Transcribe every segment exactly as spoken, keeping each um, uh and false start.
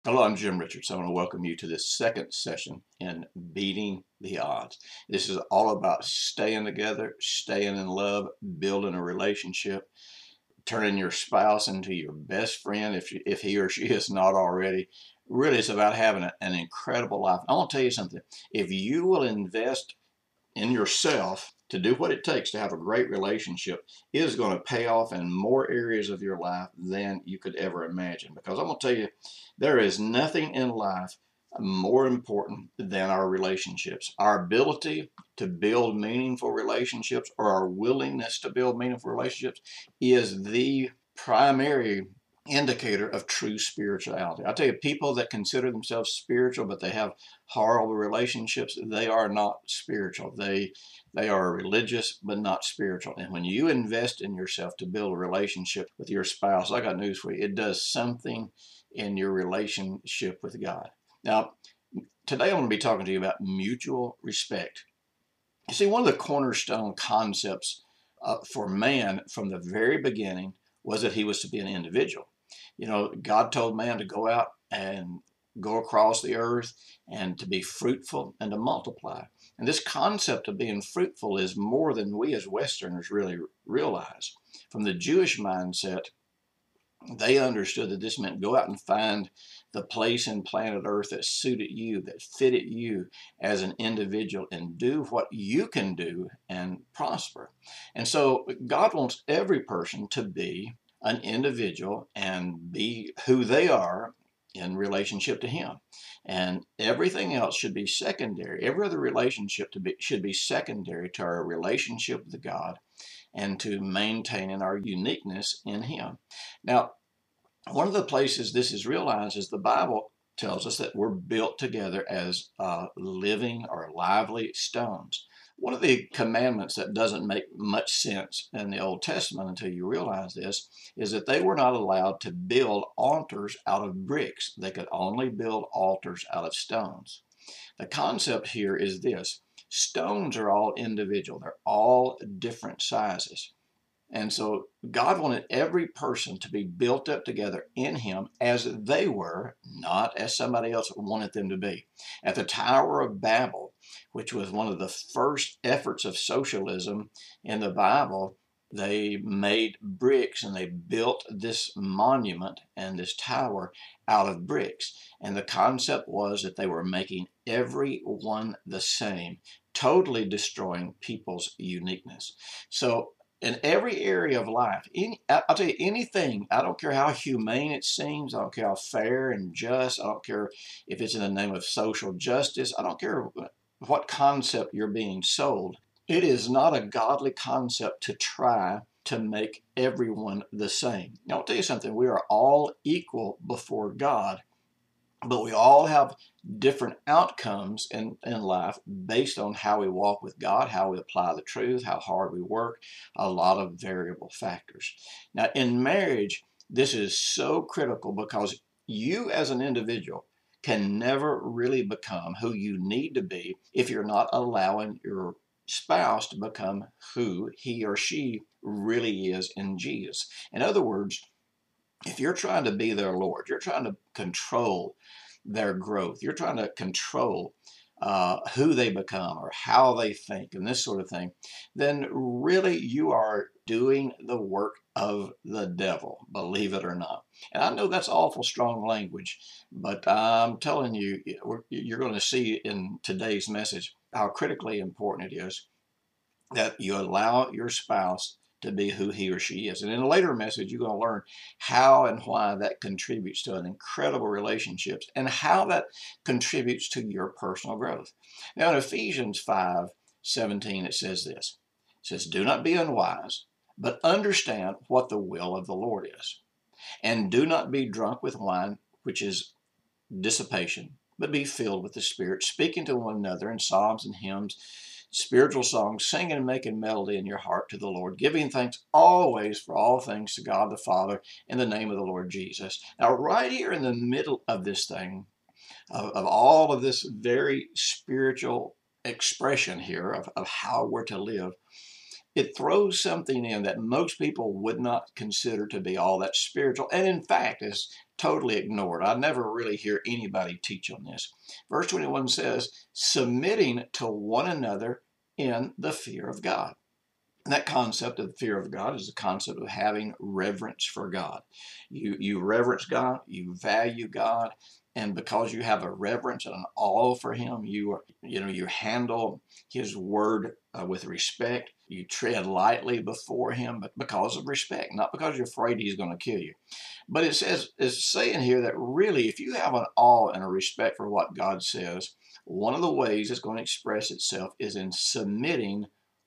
Hello, I'm Jim Richards. I want to welcome you to this second session in Beating the Odds. This is all about staying together, staying in love, building a relationship, turning your spouse into your best friend if, you, if he or she is not already. Really, it's about having a, an incredible life. I want to tell you something. If you will invest in yourself to do what it takes to have a great relationship, it is going to pay off in more areas of your life than you could ever imagine. Because I'm going to tell you, there is nothing in life more important than our relationships. Our ability to build meaningful relationships, or our willingness to build meaningful relationships, is the primary indicator of true spirituality. I tell you, people that consider themselves spiritual but they have horrible relationships, they are not spiritual. They they are religious but not spiritual. And when you invest in yourself to build a relationship with your spouse, I got news for you. It does something in your relationship with God. Now, today I'm going to be talking to you about mutual respect. You see, one of the cornerstone concepts uh, for man from the very beginning was that he was to be an individual. You know, God told man to go out and go across the earth and to be fruitful and to multiply. And this concept of being fruitful is more than we as Westerners really realize. From the Jewish mindset, they understood that this meant go out and find the place in planet Earth that suited you, that fitted you as an individual, and do what you can do and prosper. And so God wants every person to be an individual and be who they are in relationship to Him. And everything else should be secondary. Every other relationship to be, should be secondary to our relationship with God and to maintaining our uniqueness in Him. Now, one of the places this is realized is the Bible tells us that we're built together as uh, living or lively stones. One of the commandments that doesn't make much sense in the Old Testament until you realize this is that they were not allowed to build altars out of bricks. They could only build altars out of stones. The concept here is this: stones are all individual, they're all different sizes. And so God wanted every person to be built up together in Him as they were, not as somebody else wanted them to be. At the Tower of Babel, which was one of the first efforts of socialism in the Bible, they made bricks and they built this monument and this tower out of bricks. And the concept was that they were making everyone the same, totally destroying people's uniqueness. So in every area of life, any, I'll tell you, anything, I don't care how humane it seems, I don't care how fair and just, I don't care if it's in the name of social justice, I don't care what concept you're being sold. It is not a godly concept to try to make everyone the same. Now, I'll tell you something, we are all equal before God, but we all have different outcomes in, in life based on how we walk with God, how we apply the truth, how hard we work, a lot of variable factors. Now, in marriage, this is so critical because you as an individual can never really become who you need to be if you're not allowing your spouse to become who he or she really is in Jesus. In other words, if you're trying to be their Lord, you're trying to control their growth, you're trying to control uh, who they become or how they think and this sort of thing, then really you are doing the work of the devil, believe it or not. And I know that's awful strong language, but I'm telling you, you're going to see in today's message how critically important it is that you allow your spouse to be who he or she is. And in a later message, you're going to learn how and why that contributes to an incredible relationships and how that contributes to your personal growth. Now, in Ephesians five seventeen, it says this. It says, "Do not be unwise, but understand what the will of the Lord is. And do not be drunk with wine, which is dissipation, but be filled with the Spirit, speaking to one another in psalms and hymns, spiritual songs, singing and making melody in your heart to the Lord, giving thanks always for all things to God the Father in the name of the Lord Jesus." Now, right here in the middle of this thing, of, of all of this very spiritual expression here of, of how we're to live, it throws something in that most people would not consider to be all that spiritual, and in fact is totally ignored. I never really hear anybody teach on this. Verse twenty-one says, submitting to one another in the fear of God. And that concept of the fear of God is the concept of having reverence for God. You, you reverence God, you value God, and because you have a reverence and an awe for him, you are, you know, you handle his word uh, with respect. You tread lightly before him, but because of respect, not because you're afraid he's going to kill you. But it says, it's saying here that really, if you have an awe and a respect for what God says, one of the ways it's going to express itself is in submitting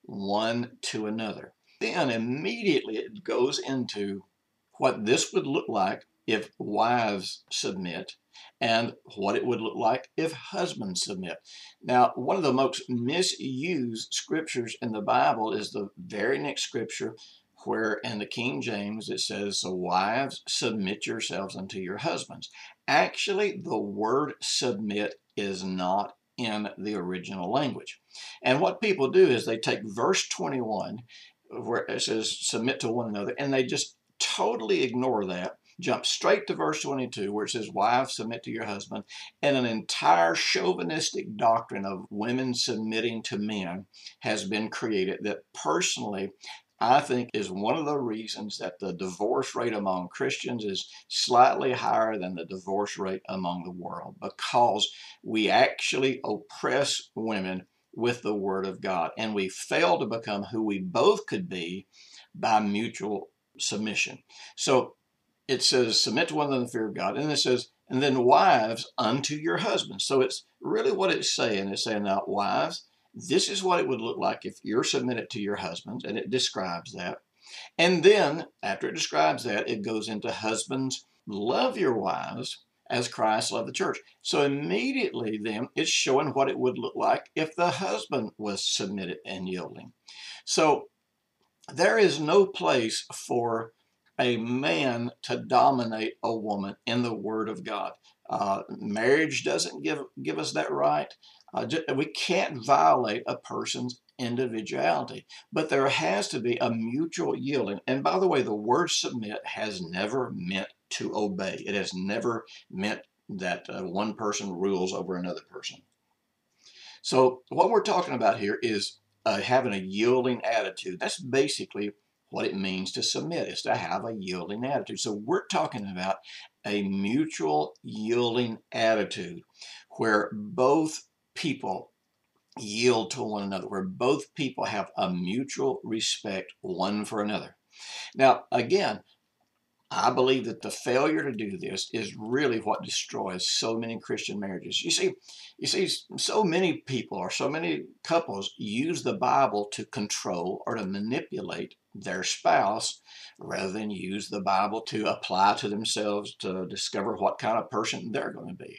one to another. Then immediately it goes into what this would look like if wives submit and what it would look like if husbands submit. Now, one of the most misused scriptures in the Bible is the very next scripture where in the King James it says, so wives, submit yourselves unto your husbands. Actually, the word submit is not in the original language. And what people do is they take verse twenty-one, where it says submit to one another, and they just totally ignore that, jump straight to verse twenty-two, where it says wives, submit to your husband, and an entire chauvinistic doctrine of women submitting to men has been created that personally I think is one of the reasons that the divorce rate among Christians is slightly higher than the divorce rate among the world, because we actually oppress women with the word of God, and we fail to become who we both could be by mutual submission. So it says, submit to one another in the fear of God, and it says, and then wives unto your husbands. So it's really what it's saying. It's saying, now, wives, this is what it would look like if you're submitted to your husbands, and it describes that. And then, after it describes that, it goes into husbands, love your wives as Christ loved the church. So immediately then, it's showing what it would look like if the husband was submitted and yielding. So there is no place for a man to dominate a woman in the Word of God. Uh, marriage doesn't give, give us that right. Uh, just, we can't violate a person's individuality, but there has to be a mutual yielding. And by the way, the word submit has never meant to obey. It has never meant that uh, one person rules over another person. So what we're talking about here is uh, having a yielding attitude. That's basically what it means to submit, is to have a yielding attitude. So we're talking about a mutual yielding attitude where both people yield to one another, where both people have a mutual respect one for another. Now, again, I believe that the failure to do this is really what destroys so many Christian marriages. You see, you see, so many people or so many couples use the Bible to control or to manipulate their spouse rather than use the Bible to apply to themselves to discover what kind of person they're going to be.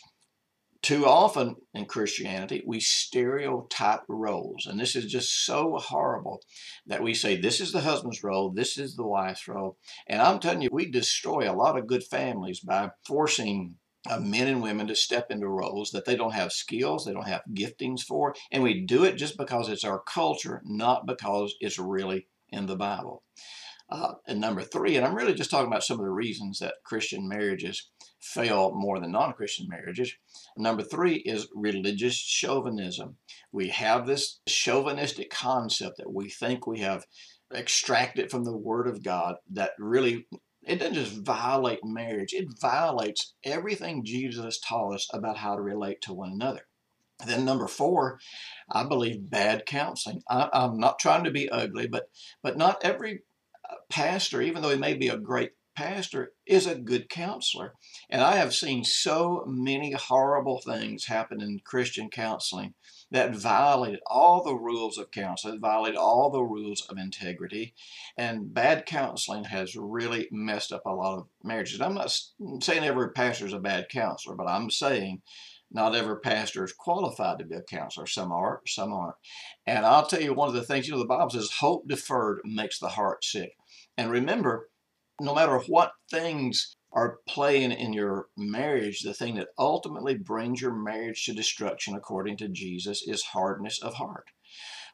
Too often in Christianity, we stereotype roles, and this is just so horrible that we say this is the husband's role, this is the wife's role. And I'm telling you, we destroy a lot of good families by forcing uh, men and women to step into roles that they don't have skills, they don't have giftings for, and we do it just because it's our culture, not because it's really in the Bible. Uh, and number three, and I'm really just talking about some of the reasons that Christian marriages fail more than non-Christian marriages. Number three is religious chauvinism. We have this chauvinistic concept that we think we have extracted from the Word of God that really, it doesn't just violate marriage, it violates everything Jesus taught us about how to relate to one another. Then number four, I believe bad counseling. I, I'm not trying to be ugly, but but not every pastor, even though he may be a great pastor, is a good counselor. And I have seen so many horrible things happen in Christian counseling that violated all the rules of counseling, violated all the rules of integrity. And bad counseling has really messed up a lot of marriages. I'm not saying every pastor is a bad counselor, but I'm saying not every pastor is qualified to be a counselor. Some are, some aren't. And I'll tell you one of the things, you know, the Bible says hope deferred makes the heart sick. And remember, no matter what things are playing in your marriage, the thing that ultimately brings your marriage to destruction, according to Jesus, is hardness of heart.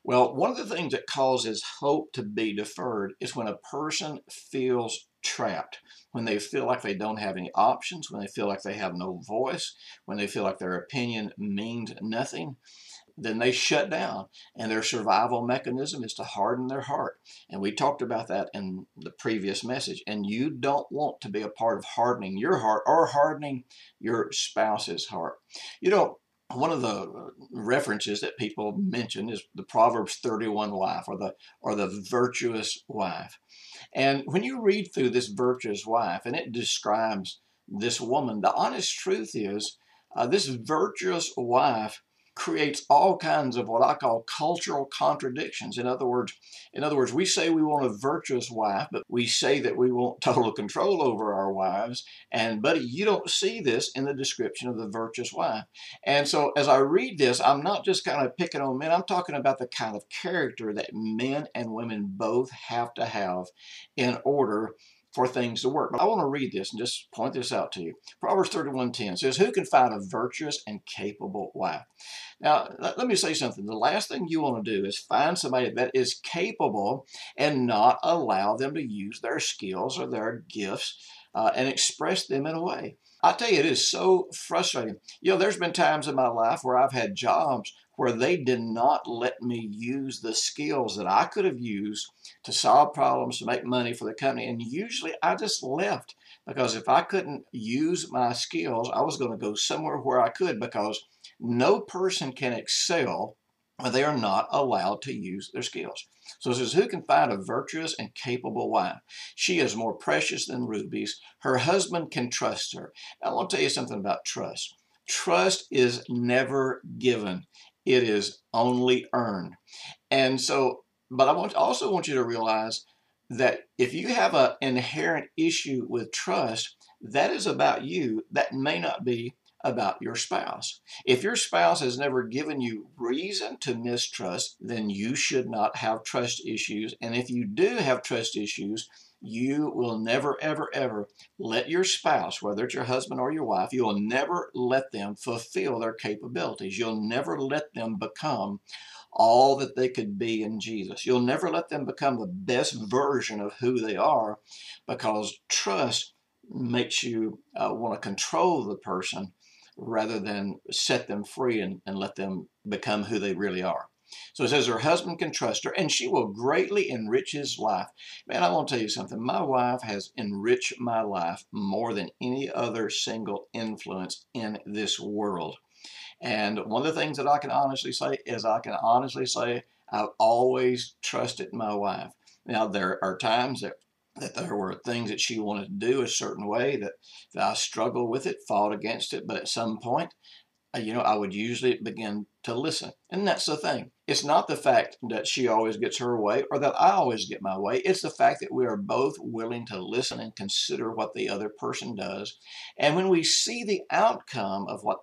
Well, one of the things that causes hope to be deferred is when a person feels trapped, when they feel like they don't have any options, when they feel like they have no voice, when they feel like their opinion means nothing. Then they shut down, and their survival mechanism is to harden their heart. And we talked about that in the previous message. And you don't want to be a part of hardening your heart or hardening your spouse's heart. You know, one of the references that people mention is the Proverbs thirty-one wife, or the or the virtuous wife. And when you read through this virtuous wife and it describes this woman, the honest truth is uh, this virtuous wife creates all kinds of what I call cultural contradictions. In other words, in other words, we say we want a virtuous wife, but we say that we want total control over our wives. And buddy, you don't see this in the description of the virtuous wife. And so as I read this, I'm not just kind of picking on men. I'm talking about the kind of character that men and women both have to have in order for things to work. But I want to read this and just point this out to you. Proverbs thirty-one ten says, "Who can find a virtuous and capable wife?" Now, let me say something. The last thing you want to do is find somebody that is capable and not allow them to use their skills or their gifts uh, and express them in a way. I tell you, it is so frustrating. You know, there's been times in my life where I've had jobs where they did not let me use the skills that I could have used to solve problems, to make money for the company. And usually I just left, because if I couldn't use my skills, I was going to go somewhere where I could, because no person can excel when they are not allowed to use their skills. So it says, "Who can find a virtuous and capable wife? She is more precious than rubies. Her husband can trust her." Now, I want to tell you something about trust. Trust is never given. It is only earned. And so, but I want also want you to realize that if you have an inherent issue with trust, that is about you. That may not be about your spouse. If your spouse has never given you reason to mistrust, then you should not have trust issues. And if you do have trust issues, you will never, ever, ever let your spouse, whether it's your husband or your wife, you will never let them fulfill their capabilities. You'll never let them become all that they could be in Jesus. You'll never let them become the best version of who they are, because trust makes you uh, want to control the person rather than set them free and, and let them become who they really are. So it says her husband can trust her, and she will greatly enrich his life. Man, I want to tell you something. My wife has enriched my life more than any other single influence in this world. And one of the things that I can honestly say is I can honestly say I've always trusted my wife. Now, there are times that that there were things that she wanted to do a certain way that, that I struggled with it, fought against it, but at some point, uh, you know, I would usually begin to listen. And that's the thing. It's not the fact that she always gets her way or that I always get my way. It's the fact that we are both willing to listen and consider what the other person does. And when we see the outcome of what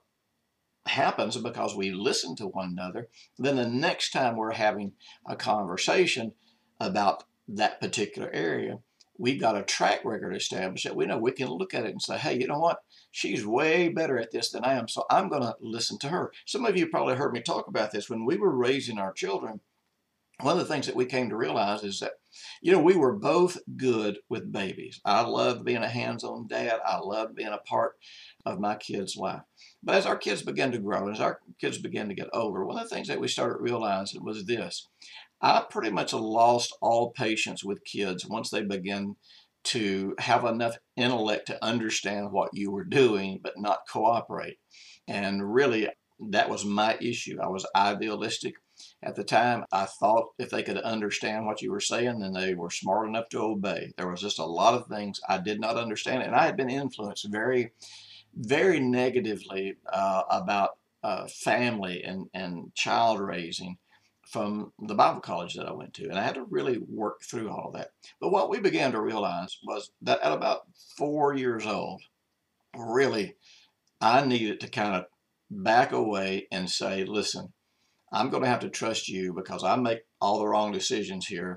happens because we listen to one another, then the next time we're having a conversation about that particular area, we've got a track record established that we know we can look at it and say, hey, you know what? She's way better at this than I am, so I'm going to listen to her. Some of you probably heard me talk about this. When we were raising our children, one of the things that we came to realize is that, you know, we were both good with babies. I loved being a hands-on dad. I loved being a part of my kids' life. But as our kids began to grow and as our kids began to get older, one of the things that we started realizing was this. I pretty much lost all patience with kids once they began to have enough intellect to understand what you were doing, but not cooperate. And really, that was my issue. I was idealistic at the time. I thought if they could understand what you were saying, then they were smart enough to obey. There was just a lot of things I did not understand, and I had been influenced very, very negatively uh, about uh, family and, and child raising from the Bible college that I went to. And I had to really work through all of that. But what we began to realize was that at about four years old, really, I needed to kind of back away and say, listen, I'm going to have to trust you because I make all the wrong decisions here.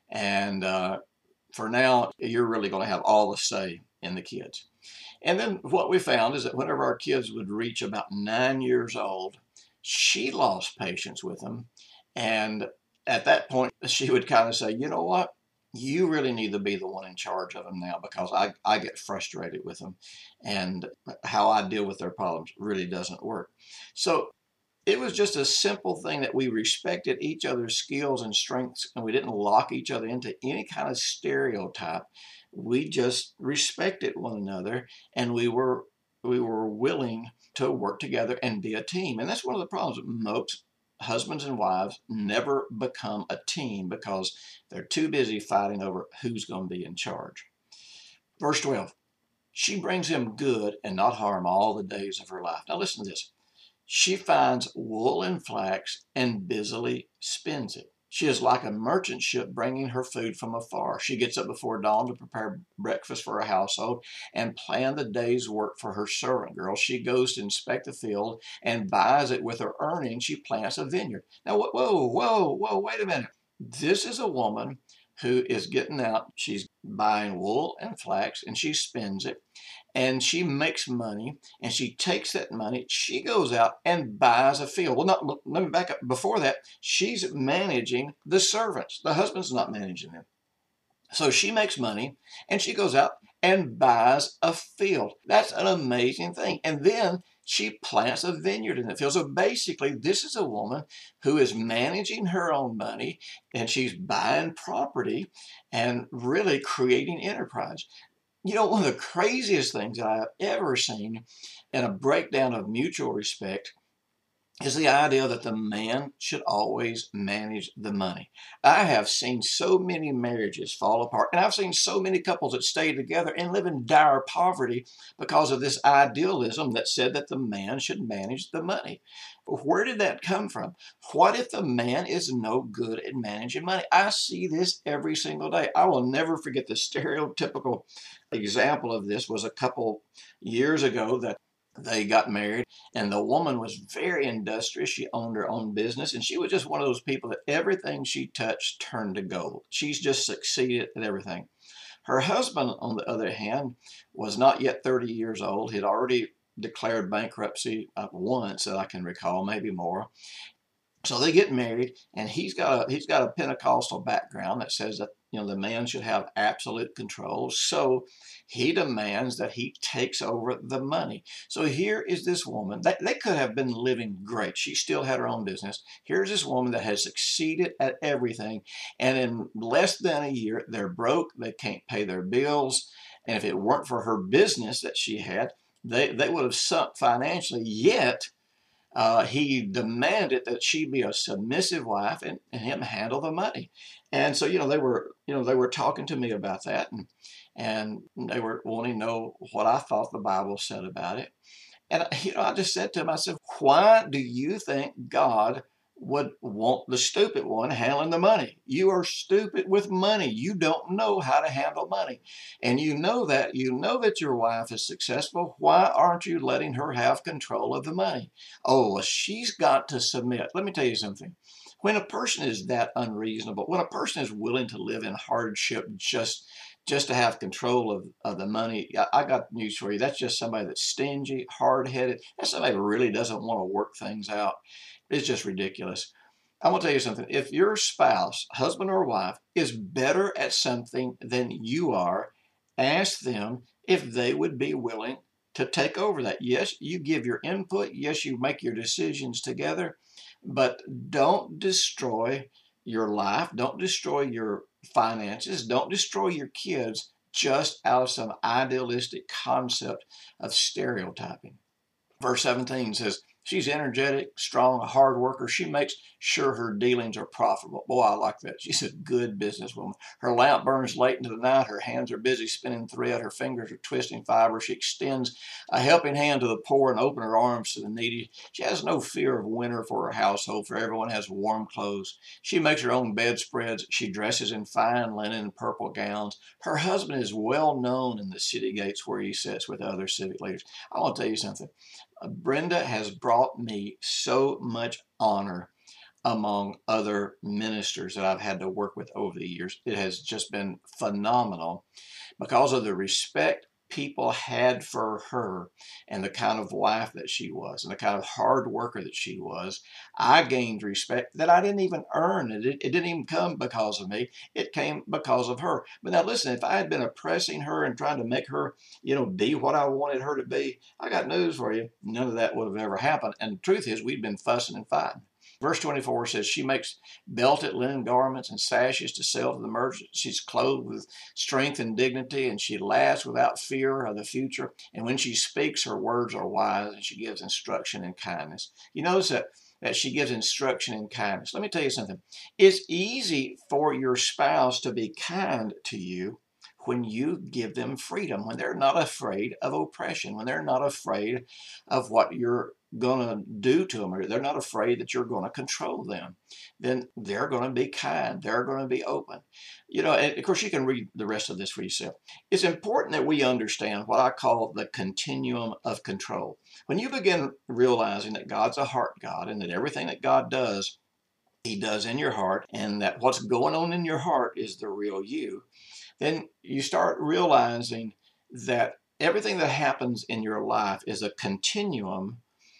And uh, for now, you're really going to have all the say in the kids. And then what we found is that whenever our kids would reach about nine years old, she lost patience with them. And At that point, she would kind of say, you know what? You really need to be the one in charge of them now because I, I get frustrated with them and how I deal with their problems really doesn't work. So it was just a simple thing that we respected each other's skills and strengths and we didn't lock each other into any kind of stereotype. We just respected one another and we were we were willing to work together and be a team. And that's one of the problems. Most husbands and wives never become a team because they're too busy fighting over who's going to be in charge. Verse twelve, she brings him good and not harm all the days of her life. Now listen to this. She finds wool and flax and busily spins it. She is like a merchant ship bringing her food from afar. She gets up before dawn to prepare breakfast for her household and plan the day's work for her servant girls. She goes to inspect the field and buys it with her earnings. She plants a vineyard. Now, whoa, whoa, whoa, wait a minute. This is a woman who is getting out. She's buying wool and flax and she spins it and she makes money and she takes that money. She goes out and buys a field. Well, not, let me back up. Before that, she's managing the servants. The husband's not managing them. So she makes money and she goes out and buys a field. That's an amazing thing. And then she plants a vineyard in the field. So basically, this is a woman who is managing her own money and she's buying property and really creating enterprise. You know, one of the craziest things that I've ever seen in a breakdown of mutual respect is the idea that the man should always manage the money. I have seen so many marriages fall apart, and I've seen so many couples that stay together and live in dire poverty because of this idealism that said that the man should manage the money. Where did that come from? What if the man is no good at managing money? I see this every single day. I will never forget the stereotypical example of this was a couple years ago that they got married and the woman was very industrious. She owned her own business and she was just one of those people that everything she touched turned to gold. She's just succeeded at everything. Her husband, on the other hand, was not yet thirty years old. He'd already declared bankruptcy once that I can recall, maybe more. So they get married, and he's got a he's got a Pentecostal background that says that you know the man should have absolute control. So he demands that he takes over the money. So here is this woman that they could have been living great. She still had her own business. Here's this woman that has succeeded at everything, and in less than a year they're broke. They can't pay their bills, and if it weren't for her business that she had, they they would have sunk financially. Yet Uh, he demanded that she be a submissive wife and, and him handle the money. And so, you know, they were, you know, they were talking to me about that and, and they were wanting to know what I thought the Bible said about it. And, you know, I just said to him, I said, why do you think God would want the stupid one handling the money? You are stupid with money. You don't know how to handle money. And you know that. You know that your wife is successful. Why aren't you letting her have control of the money? Oh, well, she's got to submit. Let me tell you something. When a person is that unreasonable, when a person is willing to live in hardship just just to have control of, of the money, I, I got news for you. That's just somebody that's stingy, hard-headed. That's somebody who really doesn't want to work things out. It's just ridiculous. I'm going to tell you something. If your spouse, husband or wife, is better at something than you are, ask them if they would be willing to take over that. Yes, you give your input. Yes, you make your decisions together, but don't destroy your life. Don't destroy your finances. Don't destroy your kids just out of some idealistic concept of stereotyping. Verse seventeen says, she's energetic, strong, a hard worker. She makes sure her dealings are profitable. Boy, I like that. She's a good businesswoman. Her lamp burns late into the night. Her hands are busy spinning thread. Her fingers are twisting fiber. She extends a helping hand to the poor and opens her arms to the needy. She has no fear of winter for her household, for everyone has warm clothes. She makes her own bedspreads. She dresses in fine linen and purple gowns. Her husband is well known in the city gates where he sits with other civic leaders. I want to tell you something. Brenda has brought me so much honor among other ministers that I've had to work with over the years. It has just been phenomenal because of the respect, people had for her and the kind of wife that she was and the kind of hard worker that she was, I gained respect that I didn't even earn. It, it didn't even come because of me. It came because of her. But now listen, if I had been oppressing her and trying to make her, you know, be what I wanted her to be, I got news for you. None of that would have ever happened. And the truth is, we'd been fussing and fighting. Verse twenty-four says, she makes belted linen garments and sashes to sell to the merchants. She's clothed with strength and dignity, and she laughs without fear of the future. And when she speaks, her words are wise, and she gives instruction and kindness. You notice that, that she gives instruction and kindness. Let me tell you something. It's easy for your spouse to be kind to you when you give them freedom, when they're not afraid of oppression, when they're not afraid of what you're going to do to them, or they're not afraid that you're going to control them, then they're going to be kind. They're going to be open. You know, and of course, you can read the rest of this for yourself. It's important that we understand what I call the continuum of control. When you begin realizing that God's a heart God and that everything that God does, He does in your heart, and that what's going on in your heart is the real you, then you start realizing that everything that happens in your life is a continuum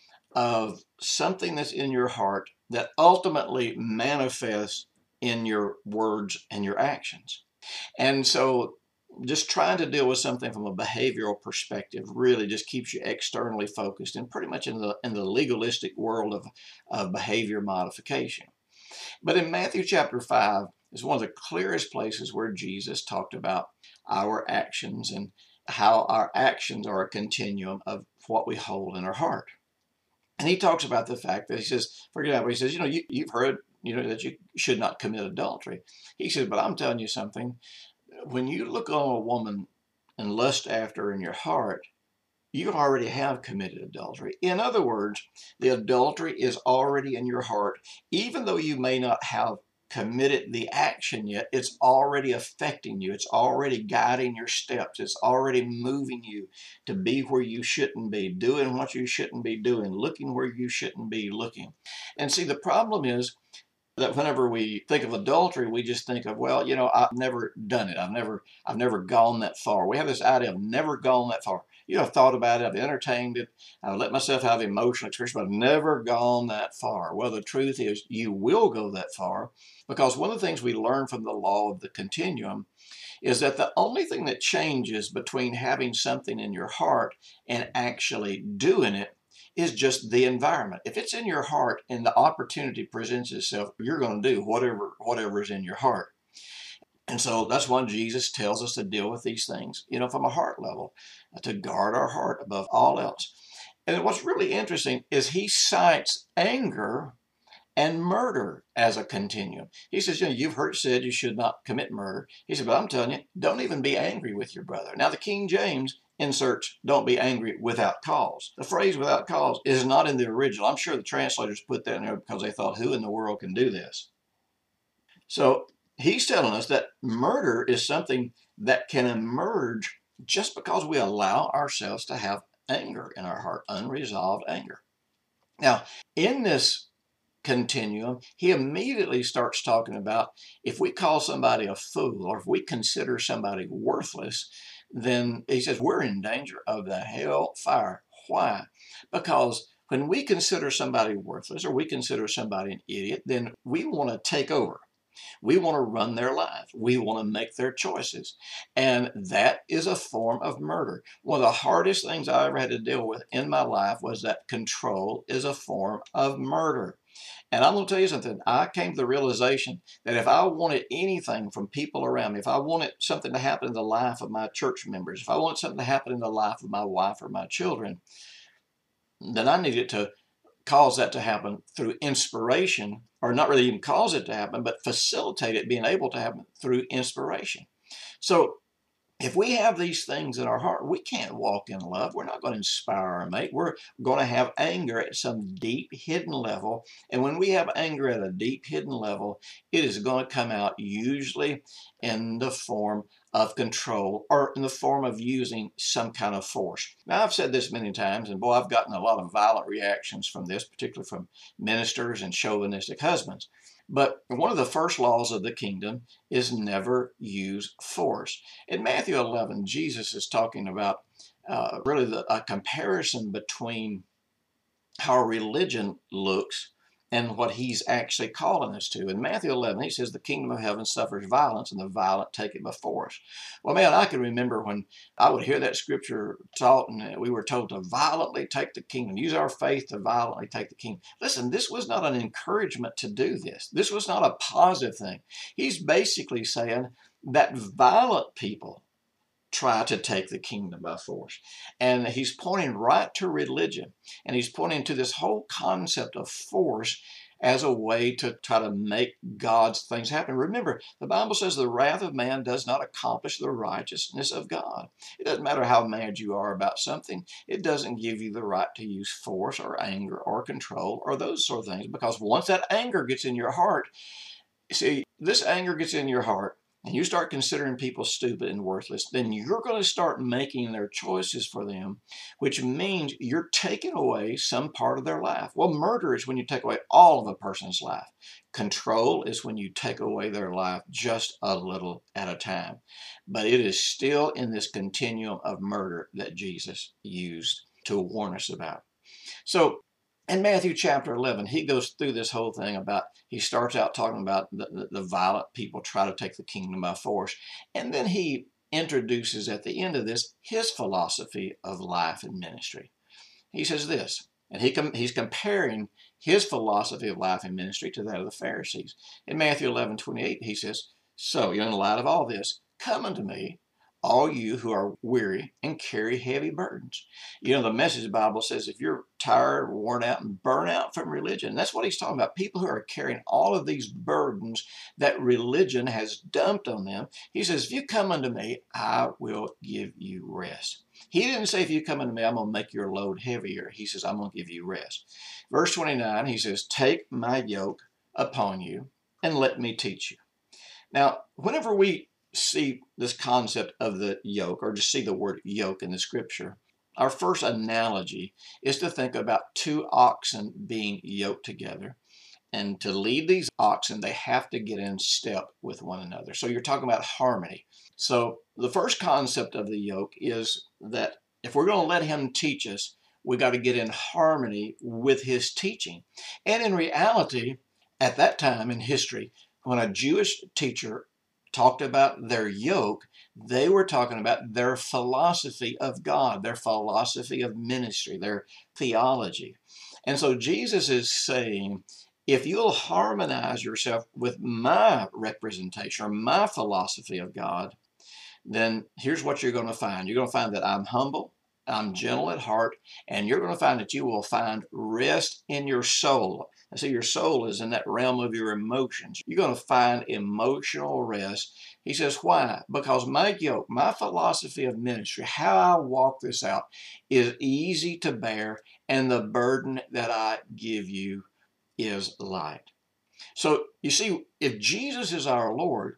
of something that's in your heart that ultimately manifests in your words and your actions. And so just trying to deal with something from a behavioral perspective really just keeps you externally focused and pretty much in the in the legalistic world of, of behavior modification. But in Matthew chapter five is one of the clearest places where Jesus talked about our actions and how our actions are a continuum of what we hold in our heart. And he talks about the fact that he says, for example, he says, you know, you, you've heard, you know, that you should not commit adultery. He says, but I'm telling you something. When you look on a woman and lust after her in your heart, you already have committed adultery. In other words, the adultery is already in your heart. Even though you may not have committed the action yet, it's already affecting you. It's already guiding your steps. It's already moving you to be where you shouldn't be, doing what you shouldn't be doing, looking where you shouldn't be looking. And see, the problem is that whenever we think of adultery, we just think of, well, you know, I've never done it. I've never, I've never gone that far. We have this idea of never gone that far. You know, I've thought about it, I've entertained it, I've let myself have emotional expression, but I've never gone that far. Well, the truth is you will go that far, because one of the things we learn from the law of the continuum is that the only thing that changes between having something in your heart and actually doing it is just the environment. If it's in your heart and the opportunity presents itself, you're going to do whatever whatever's in your heart. And so that's why Jesus tells us to deal with these things, you know, from a heart level, to guard our heart above all else. And what's really interesting is he cites anger and murder as a continuum. He says, you know, you've heard it said you should not commit murder. He said, but I'm telling you, don't even be angry with your brother. Now, the King James inserts, don't be angry without cause. The phrase without cause is not in the original. I'm sure the translators put that in there because they thought, who in the world can do this? So he's telling us that murder is something that can emerge just because we allow ourselves to have anger in our heart, unresolved anger. Now, in this continuum, he immediately starts talking about if we call somebody a fool or if we consider somebody worthless, then he says we're in danger of the hell fire. Why? Because when we consider somebody worthless or we consider somebody an idiot, then we want to take over. We want to run their lives. We want to make their choices. And that is a form of murder. One of the hardest things I ever had to deal with in my life was that control is a form of murder. And I'm going to tell you something. I came to the realization that if I wanted anything from people around me, if I wanted something to happen in the life of my church members, if I wanted something to happen in the life of my wife or my children, then I needed to cause that to happen through inspiration, or not really even cause it to happen, but facilitate it being able to happen through inspiration. So if we have these things in our heart, we can't walk in love. We're not going to inspire our mate. We're going to have anger at some deep hidden level. And when we have anger at a deep hidden level, it is going to come out usually in the form of control or in the form of using some kind of force. Now, I've said this many times, and boy, I've gotten a lot of violent reactions from this, particularly from ministers and chauvinistic husbands. But one of the first laws of the kingdom is never use force. In Matthew eleven, Jesus is talking about uh, really the, a comparison between how religion looks and what he's actually calling us to. In Matthew eleven, he says, the kingdom of heaven suffers violence, and the violent take it by force. Well, man, I can remember when I would hear that scripture taught, and we were told to violently take the kingdom, use our faith to violently take the kingdom. Listen, this was not an encouragement to do this. This was not a positive thing. He's basically saying that violent people try to take the kingdom by force. And he's pointing right to religion. And he's pointing to this whole concept of force as a way to try to make God's things happen. Remember, the Bible says the wrath of man does not accomplish the righteousness of God. It doesn't matter how mad you are about something. It doesn't give you the right to use force or anger or control or those sort of things. Because once that anger gets in your heart, see, this anger gets in your heart, and you start considering people stupid and worthless, then you're going to start making their choices for them, which means you're taking away some part of their life. Well, murder is when you take away all of a person's life. Control is when you take away their life just a little at a time. But it is still in this continuum of murder that Jesus used to warn us about. So, in Matthew chapter eleven, he goes through this whole thing about, he starts out talking about the, the, the violent people try to take the kingdom by force. And then he introduces at the end of this his philosophy of life and ministry. He says this, and he com- he's comparing his philosophy of life and ministry to that of the Pharisees. In Matthew eleven twenty-eight, he says, so, in the light of all this, come unto me, all you who are weary and carry heavy burdens. You know, the Message Bible says if you're tired, worn out, and burnt out from religion, that's what he's talking about. People who are carrying all of these burdens that religion has dumped on them. He says, if you come unto me, I will give you rest. He didn't say, if you come unto me, I'm going to make your load heavier. He says, I'm going to give you rest. Verse twenty-nine, he says, take my yoke upon you and let me teach you. Now, whenever we see this concept of the yoke, or just see the word yoke in the scripture, our first analogy is to think about two oxen being yoked together. And to lead these oxen, they have to get in step with one another. So you're talking about harmony. So the first concept of the yoke is that if we're going to let him teach us, we got to get in harmony with his teaching. And in reality, at that time in history, when a Jewish teacher talked about their yoke, they were talking about their philosophy of God, their philosophy of ministry, their theology. And so Jesus is saying, if you'll harmonize yourself with my representation or my philosophy of God, then here's what you're going to find. You're going to find that I'm humble, I'm gentle at heart, and you're going to find that you will find rest in your soul. I see your soul is in that realm of your emotions. You're going to find emotional rest. He says, why? Because my yoke, my philosophy of ministry, how I walk this out is easy to bear, and the burden that I give you is light. So you see, if Jesus is our Lord,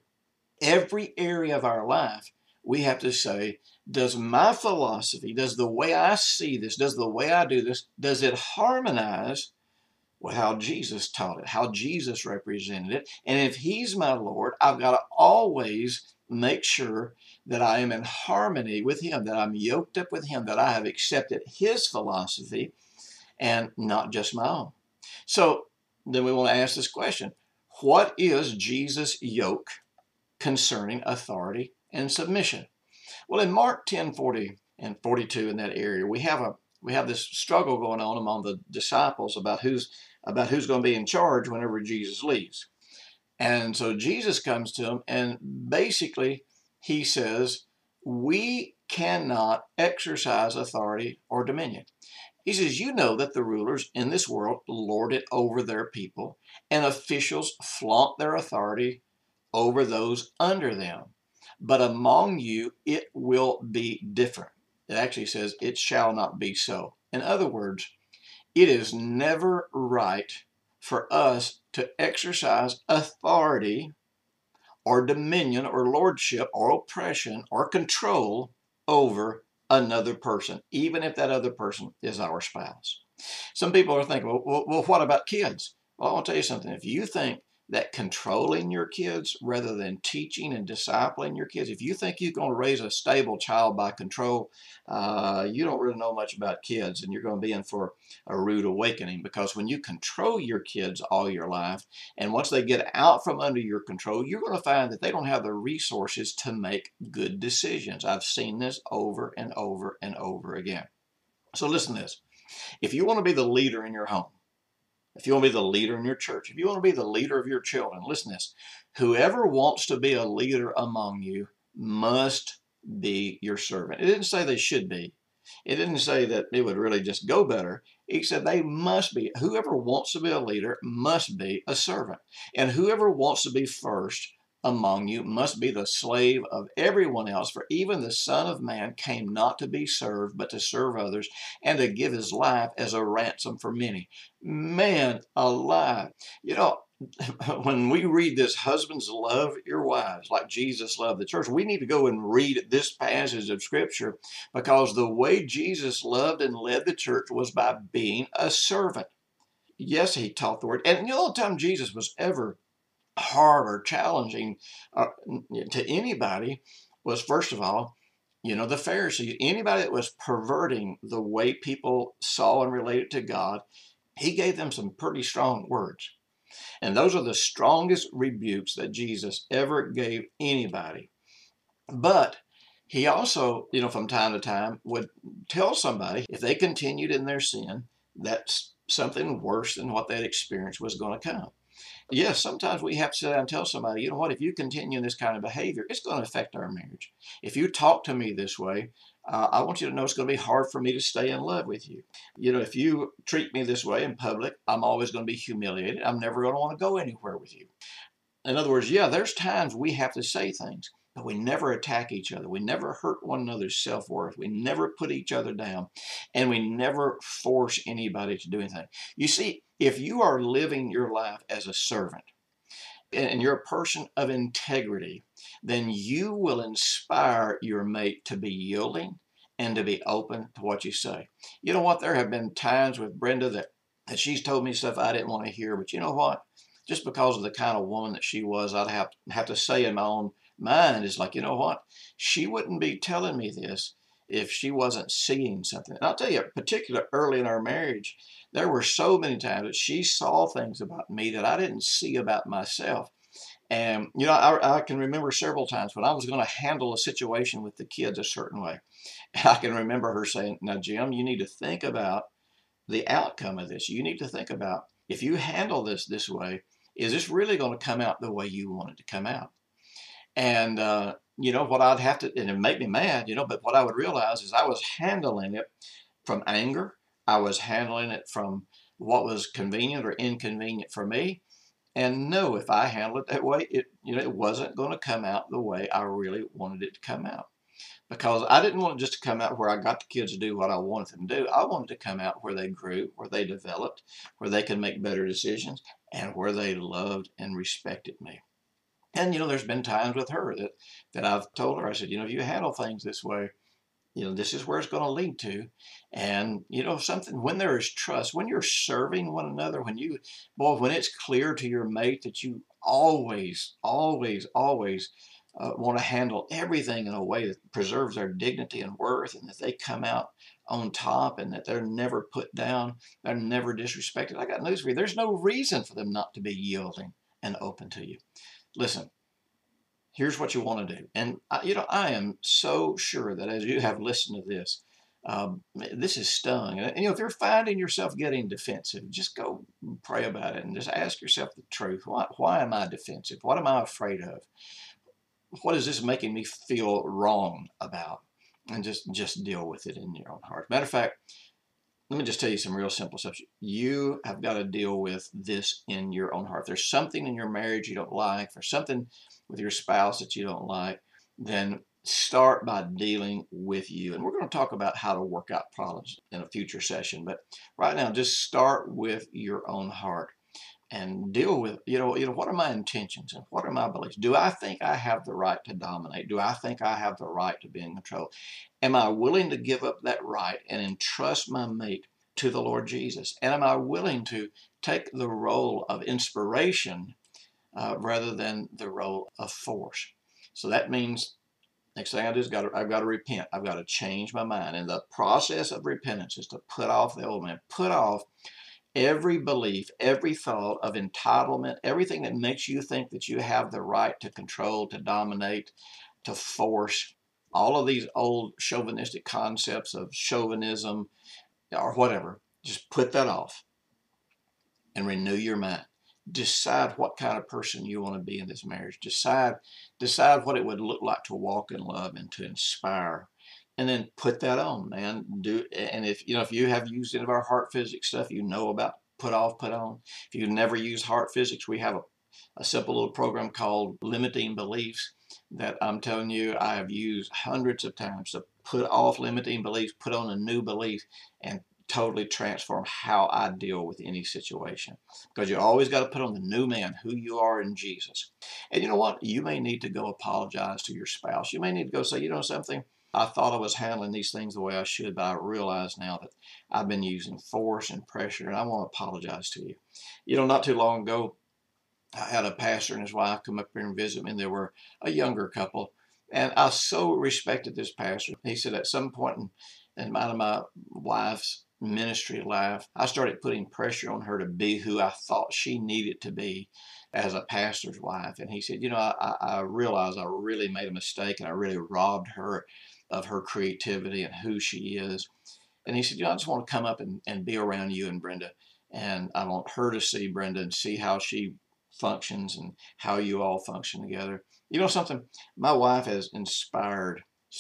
every area of our life, we have to say, does my philosophy, does the way I see this, does the way I do this, does it harmonize with how Jesus taught it, how Jesus represented it? And if he's my Lord, I've got to always make sure that I am in harmony with him, that I'm yoked up with him, that I have accepted his philosophy and not just my own. So then we want to ask this question: what is Jesus' yoke concerning authority and submission? Well, in Mark ten forty and forty-two, in that area, we have a we have this struggle going on among the disciples about who's about who's going to be in charge whenever Jesus leaves. And so Jesus comes to them, and basically he says, we cannot exercise authority or dominion. He says, you know that the rulers in this world lord it over their people, and officials flaunt their authority over those under them. But among you, it will be different. It actually says, it shall not be so. In other words, it is never right for us to exercise authority or dominion or lordship or oppression or control over another person, even if that other person is our spouse. Some people are thinking, well, well, well what about kids? Well, I'll tell you something. If you think that controlling your kids rather than teaching and discipling your kids. If you think you're going to raise a stable child by control, uh, you don't really know much about kids, and you're going to be in for a rude awakening, because when you control your kids all your life, and once they get out from under your control, you're going to find that they don't have the resources to make good decisions. I've seen this over and over and over again. So listen to this. If you want to be the leader in your home, if you want to be the leader in your church, if you want to be the leader of your children, listen to this. Whoever wants to be a leader among you must be your servant. It didn't say they should be. It didn't say that it would really just go better. He said they must be. Whoever wants to be a leader must be a servant. And whoever wants to be first among you must be the slave of everyone else. For even the Son of Man came not to be served, but to serve others, and to give his life as a ransom for many. Man alive. You know, when we read this, husbands, love your wives like Jesus loved the church, we need to go and read this passage of Scripture, because the way Jesus loved and led the church was by being a servant. Yes, he taught the word. And the only time Jesus was ever hard or challenging uh, to anybody was, first of all, you know, the Pharisees. Anybody that was perverting the way people saw and related to God, he gave them some pretty strong words. And those are the strongest rebukes that Jesus ever gave anybody. But he also, you know, from time to time would tell somebody, if they continued in their sin, that something worse than what they'd experienced was going to come. Yes, sometimes we have to sit down and tell somebody, you know what, if you continue in this kind of behavior, it's going to affect our marriage. If you talk to me this way, uh, I want you to know it's going to be hard for me to stay in love with you. You know, if you treat me this way in public, I'm always going to be humiliated. I'm never going to want to go anywhere with you. In other words, yeah, there's times we have to say things, but we never attack each other. We never hurt one another's self-worth. We never put each other down, and we never force anybody to do anything. You see, if you are living your life as a servant, and you're a person of integrity, then you will inspire your mate to be yielding and to be open to what you say. You know what? There have been times with Brenda that, that she's told me stuff I didn't want to hear, but you know what? Just because of the kind of woman that she was, I'd have, have to say in my own mind, is like, you know what? She wouldn't be telling me this if she wasn't seeing something. And I'll tell you, particularly early in our marriage, there were so many times that she saw things about me that I didn't see about myself. And, you know, I, I can remember several times when I was going to handle a situation with the kids a certain way. And I can remember her saying, now, Jim, you need to think about the outcome of this. You need to think about, if you handle this this way, is this really going to come out the way you want it to come out? And, uh, you know, what I'd have to, and it made me mad, you know, but what I would realize is I was handling it from anger. I was handling it from what was convenient or inconvenient for me. And no, if I handled it that way, it, you know, it wasn't going to come out the way I really wanted it to come out. Because I didn't want it just to come out where I got the kids to do what I wanted them to do. I wanted to come out where they grew, where they developed, where they could make better decisions, and where they loved and respected me. And, you know, there's been times with her that, that I've told her, I said, you know, if you handle things this way, you know, this is where it's going to lead to. And, you know, something, when there is trust, when you're serving one another, when you, boy, when it's clear to your mate that you always, always, always uh, want to handle everything in a way that preserves their dignity and worth, and that they come out on top, and that they're never put down, they're never disrespected. I got news for you. There's no reason for them not to be yielding and open to you. Listen, here's what you want to do. And, I, you know, I am so sure that as you have listened to this, um, this is stung. And, you know, if you're finding yourself getting defensive, just go pray about it and just ask yourself the truth. Why, why am I defensive? What am I afraid of? What is this making me feel wrong about? And just, just deal with it in your own heart. Matter of fact, let me just tell you some real simple stuff. You have got to deal with this in your own heart. If there's something in your marriage you don't like, if there's something with your spouse that you don't like, then start by dealing with you. And we're going to talk about how to work out problems in a future session. But right now, just start with your own heart and deal with, you know, you know, what are my intentions and what are my beliefs? Do I think I have the right to dominate? Do I think I have the right to be in control? Am I willing to give up that right and entrust my mate to the Lord Jesus? And am I willing to take the role of inspiration uh, rather than the role of force. So that means next thing I do is got to, I've got to repent. I've got to change my mind. And the process of repentance is to put off the old man, put off every belief, every thought of entitlement, everything that makes you think that you have the right to control, to dominate, to force. All of these old chauvinistic concepts of chauvinism or whatever, just put that off and renew your mind. Decide what kind of person you want to be in this marriage. Decide, decide what it would look like to walk in love and to inspire, and then put that on, man. Do and if you know if you have used any of our heart physics stuff, you know about put off, put on. If you've never used heart physics, we have a, a simple little program called Limiting Beliefs that I'm telling you I have used hundreds of times to put off limiting beliefs, put on a new belief, and totally transform how I deal with any situation. Because you always got to put on the new man, who you are in Jesus. And you know what? You may need to go apologize to your spouse. You may need to go say, you know something? I thought I was handling these things the way I should, but I realize now that I've been using force and pressure, and I want to apologize to you. You know, not too long ago, I had a pastor and his wife come up here and visit me, and they were a younger couple. And I so respected this pastor. He said at some point in, in my, my wife's ministry life, I started putting pressure on her to be who I thought she needed to be as a pastor's wife. And he said, you know, I, I realized I really made a mistake and I really robbed her of her creativity and who she is. And he said, you know, I just want to come up and, and be around you and Brenda. And I want her to see Brenda and see how she functions and how you all function together. You know something? My wife has inspired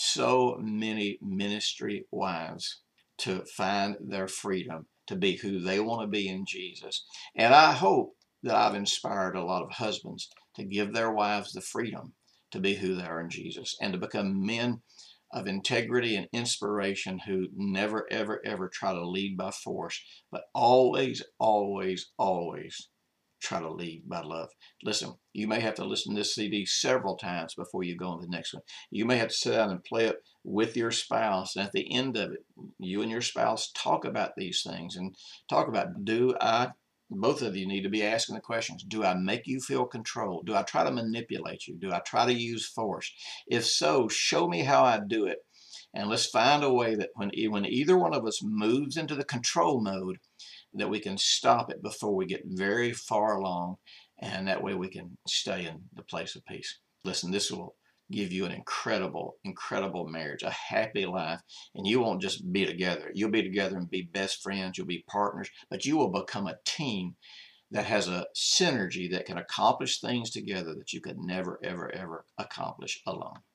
so many ministry wives to find their freedom, to be who they want to be in Jesus. And I hope that I've inspired a lot of husbands to give their wives the freedom to be who they are in Jesus and to become men of integrity and inspiration who never, ever, ever try to lead by force, but always, always, always try to lead by love. Listen, you may have to listen to this C D several times before you go on to the next one. You may have to sit down and play it with your spouse. And at the end of it, you and your spouse talk about these things and talk about, do I, both of you need to be asking the questions. Do I make you feel controlled? Do I try to manipulate you? Do I try to use force? If so, show me how I do it. And let's find a way that when, when either one of us moves into the control mode, that we can stop it before we get very far along, and that way we can stay in the place of peace. Listen, this will give you an incredible, incredible marriage, a happy life, and you won't just be together. You'll be together and be best friends, you'll be partners, but you will become a team that has a synergy that can accomplish things together that you could never, ever, ever accomplish alone.